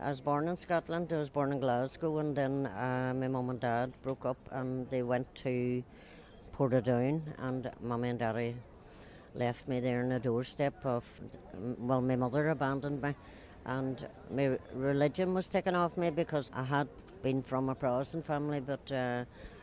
I was born in Scotland. I was born in Glasgow, and then my mum and dad broke up, and they went to Portadown, and Mummy and Daddy left me there on the doorstep of, well, my mother abandoned me, and my religion was taken off me because I had been from a Protestant family, but now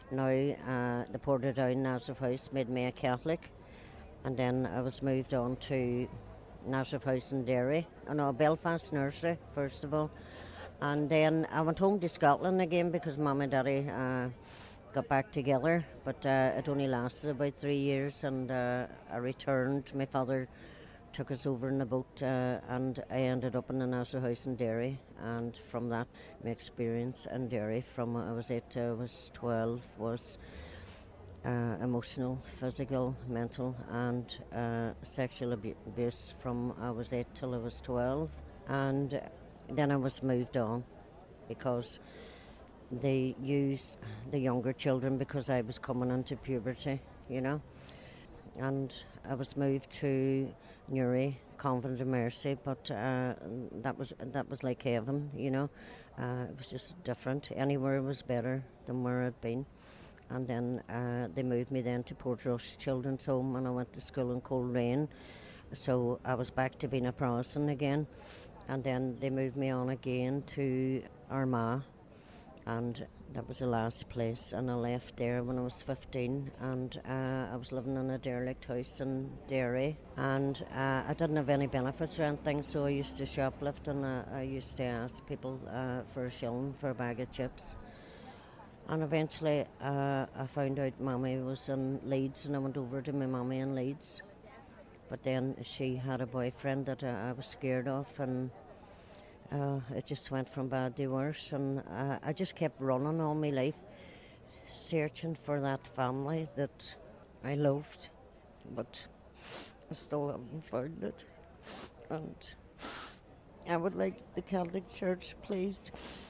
the Portadown Nazareth House made me a Catholic, and then I was moved on to Nazareth House in Derry, Belfast Nursery first of all, and then I went home to Scotland again because Mum and Daddy got back together, but it only lasted about 3 years, and I returned. My father took us over in the boat, and I ended up in the Nazareth House in Derry, and from that my experience in Derry from I was 8 to I was 12 was emotional, physical, mental and sexual abuse from I was 8 till I was 12, and then I was moved on because they use the younger children because I was coming into puberty, and I was moved to Newry Convent of Mercy, but that was like heaven, it was just different. Anywhere was better than where I'd been. And then they moved me then to Portrush Children's Home, and I went to school in Coleraine, so I was back to being a Protestant again. And then they moved me on again to Armagh, and that was the last place, and I left there when I was 15, and I was living in a derelict house in Derry, and I didn't have any benefits or anything, so I used to shoplift, and I used to ask people for a shilling for a bag of chips. And eventually I found out Mummy was in Leeds, and I went over to my mummy in Leeds, but then she had a boyfriend that I was scared of, and it just went from bad to worse, and I just kept running all my life, searching for that family that I loved, but I still haven't found it. And I would like the Catholic Church, please.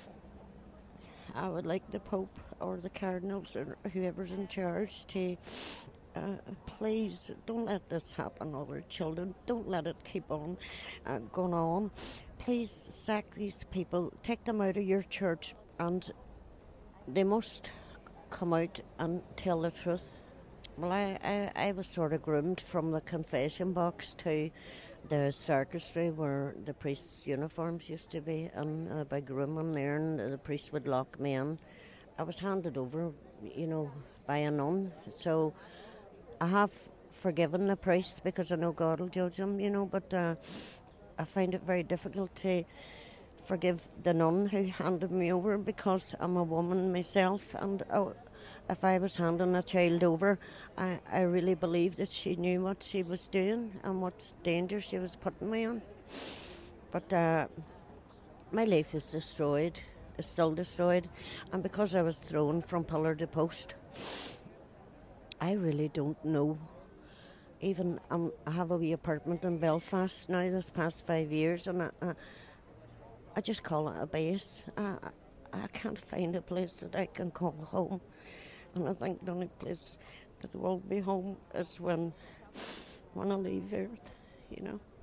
I would like the Pope or the Cardinals or whoever's in charge to please don't let this happen to other children. Don't let it keep on going on. Please sack these people, take them out of your church, and they must come out and tell the truth. Well, I was sort of groomed from the confession box to the sacristy where the priests' uniforms used to be, and a big room in there, and the priest would lock me in. I was handed over, by a nun, so I have forgiven the priest because I know God will judge him, but I find it very difficult to forgive the nun who handed me over because I'm a woman myself, and if I was handing a child over, I really believe that she knew what she was doing and what danger she was putting me in. But my life is destroyed. It's still destroyed. And because I was thrown from pillar to post, I really don't know. Even I have a wee apartment in Belfast now this past 5 years, and I just call it a base. I can't find a place that I can call home. And I think the only place that will be home is when I leave Earth,